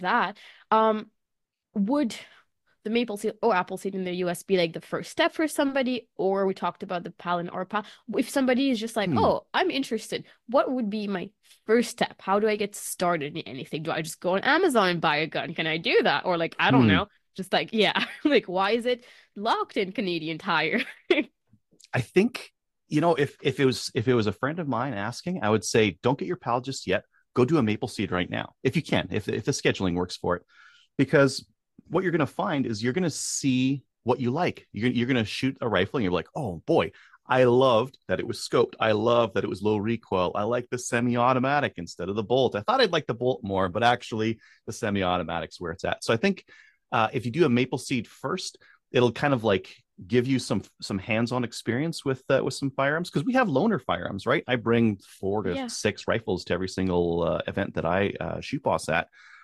that, would the maple seed or apple seed in the US be like the first step for somebody? Or we talked about the Palin or Pal. If somebody is just like, Hmm. oh, I'm interested, what would be my first step? How do I get started in anything? Do I just go on Amazon and buy a gun? Can I do that? Or like, I don't Hmm. know. Just like, yeah, like why is it locked in Canadian Tire? I think, if it was a friend of mine asking, I would say don't get your pal just yet. Go do a maple seed right now if you can, if the scheduling works for it, because what you're going to find is you're going to see what you like. You're going to shoot a rifle and you're like, oh boy, I loved that it was scoped. I love that it was low recoil. I like the semi-automatic instead of the bolt. I thought I'd like the bolt more, but actually the semi-automatic's where it's at. So I think if you do a maple seed first, it'll kind of like give you some hands-on experience with some firearms, because we have loaner firearms, right? I bring four to Yeah. six rifles to every single event that I shoot boss at.